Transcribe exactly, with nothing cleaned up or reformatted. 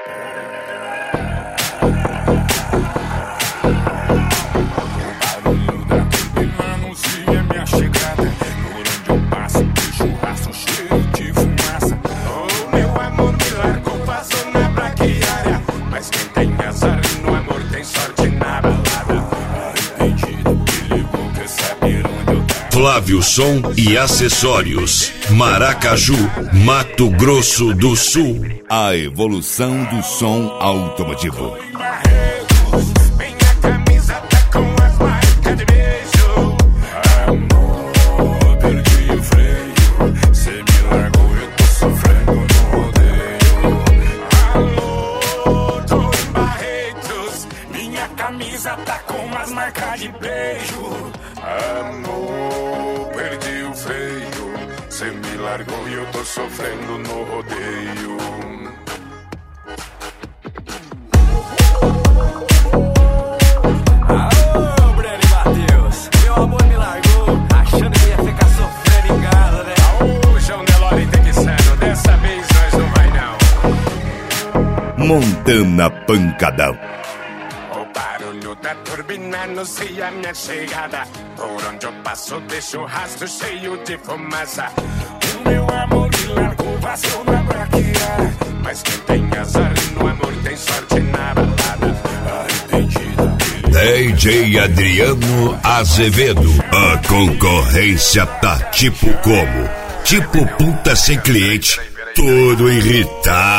Flávio Som e Acessórios, Maracaju, Mato Grosso do Sul. A evolução do som automotivo. Largou e eu tô sofrendo no rodeio. Aô, Breno e Matheus, meu amor me largou, achando que ia ficar sofrendo em casa, né? Aô, João Nelore Texano, dessa vez nós não vai não. Montana Pancadão. O barulho da turbina anuncia minha chegada. Por onde eu passo deixo rastro cheio de fumaça. Meu amor me largou, passou na braquiara. Mas quem tem azar no amor tem sorte na balada. Arrependida. D J Adriano Azevedo. A concorrência tá tipo como? Tipo puta sem cliente, todo irritado.